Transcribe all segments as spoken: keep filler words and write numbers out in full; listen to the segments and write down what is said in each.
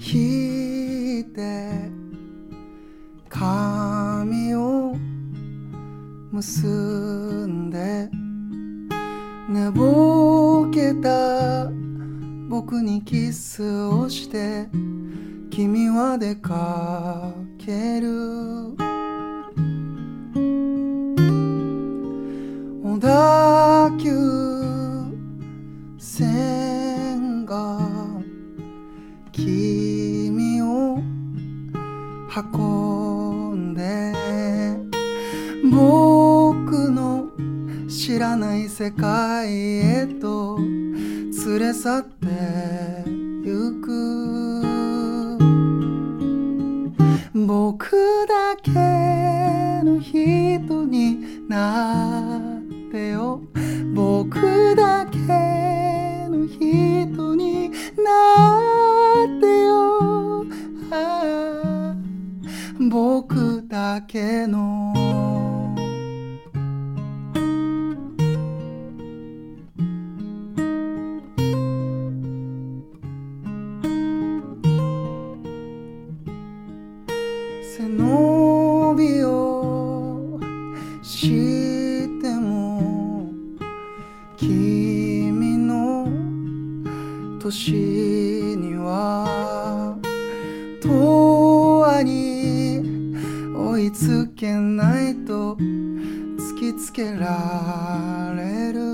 引いて髪を結んで寝ぼけた僕にキスをして君は出かける。小田急線が君を運んで僕の知らない世界へと連れ去ってゆく。僕だけの人になってよ、僕だけの人になってよ、ああ僕だけの背伸びをしても君の年には永遠に追いつけないと突きつけられる。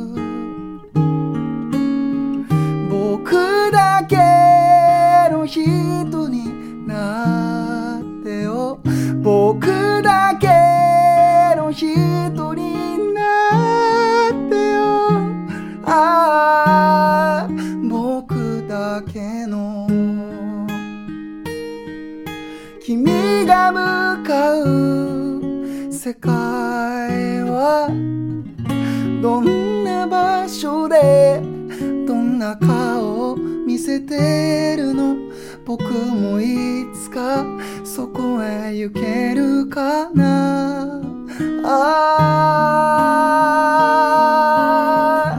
僕だけの人になってよ、僕だけの人になってよ、ああ僕だけの。君が向かう世界はどんな場所でどんな顔を見せてるの。僕もいつかそこへ行けるかな。ああ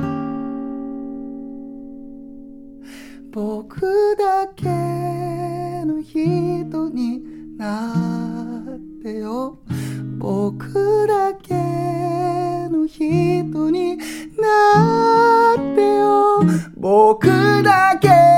僕だけの人になってよ、僕だけの人になってよ、僕だけ